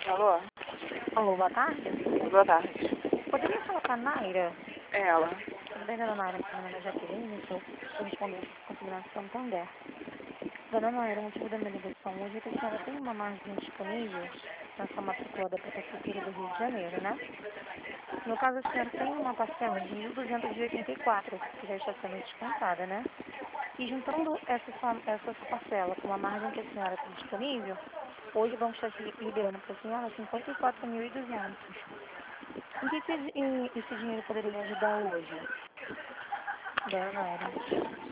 Alô? Alô, boa tarde. Boa tarde. Poderia falar com a Naira? É ela. Tudo bem, dona Naira? Meu nome é Jaqueline, sou correspondente do Campeonato Santander. Dona Naira, o motivo da minha ligação hoje é que a senhora tem uma margem disponível na sua matrícula da Prefeitura do Rio de Janeiro, né? No caso, a senhora tem uma parcela de 1.284, que já está sendo descontada, né? E juntando essa sua parcela com a margem que a senhora tem disponível, hoje vamos estar liberando para a senhora 54.200. Em que esse dinheiro poderia ajudar hoje, dona Naira?